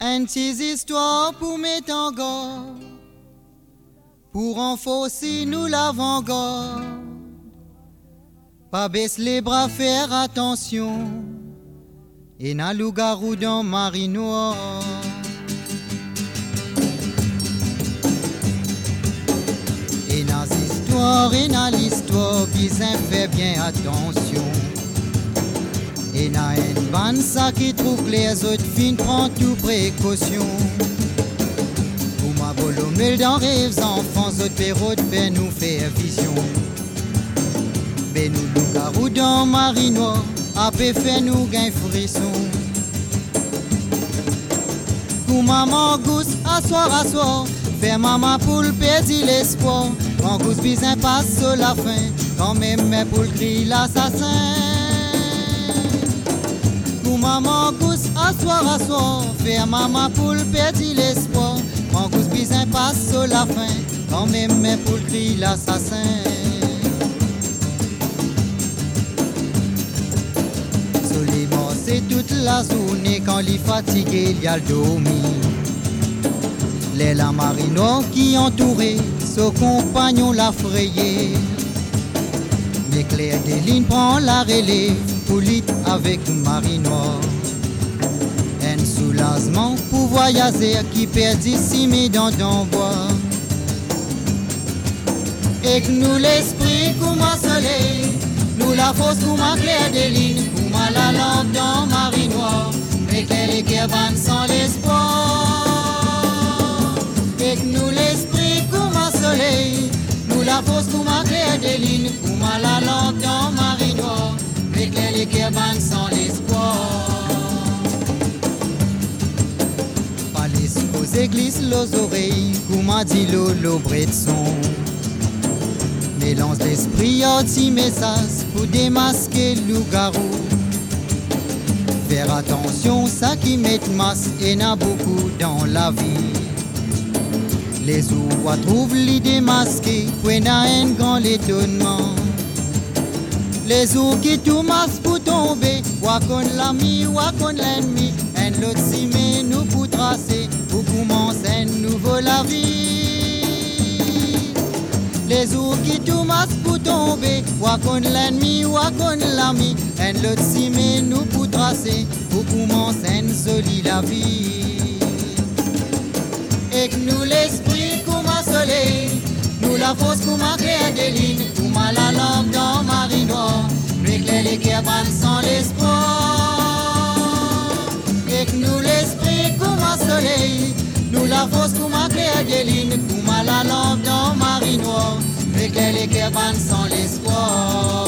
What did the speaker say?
une petite histoire pour mettre en garde, pour renforcer nous l'avant-garde. Pas baisse les bras, faire attention, et n'a loup-garou dans Marie Noire. Et n'a l'histoire, bien fait bien attention. Et n'a une bande ça qui trouve que les autres filles prennent tout précaution. Pour ma bolomel dans rêves enfants, autres perrots de nous faire vision. Mais nous loup-garou dans Marie Noire, après fait nous gain frisson. Pour maman gousse, asseoir, fait maman poule perdre l'espoir. Quand gousse bizin passe sur la fin, quand même mes poules crient l'assassin. Pour maman gousse, asseoir, fait maman poule perdre l'espoir. Quand gousse bizin passe sur la fin, quand même mes poules crient l'assassin. C'est toute la journée quand il est fatigué, il y a le dormi. Les la marino qui entouraient son compagnon l'a frayé. Mais Claire Deline prend la relève pour lutter avec Marino. Un soulagement pour voyager qui perd ici mais dans ton bois. Et que nous l'esprit comme un soleil, nous la force comme un Claire Deline. La lampe dans Marie Noire, éclaire les cabanes sans l'espoir. Et que nous l'esprit comme un soleil, nous la force comme un clair des lignes. Comme la lampe dans Marie Noire, éclaire les cabanes sans l'espoir. Palais aux églises, les oreilles, comme a dit l'eau bretson. Mélange d'esprit, anti message pour démasquer le loup-garou. Faire attention, ça qui met masse et n'a beaucoup dans la vie. Les oies trouvent l'idée masquée, puis n'a un grand étonnement. Les oies qui tout masse pour tomber, ou qu'on l'ami, ou qu'on l'ennemi. Un l'autre si mais nous pour tracer, pour commencer un nouveau la vie. Les oies qui tout masse pour tomber, ou qu'on l'ennemi, ou qu'on l'ami. Un l'autre si mais nous pour tracer, pour commencer une jolie la vie. Et que nous l'esprit comme un soleil, nous la force comme un clair des lignes, comme la lampe dans Marie Noire, nous éclaire les cabanes sans l'espoir. Et que nous l'esprit comme un soleil, nous la force comme un clair des lignes, comme la lampe dans Marie Noire, nous éclaire les cabanes sans l'espoir.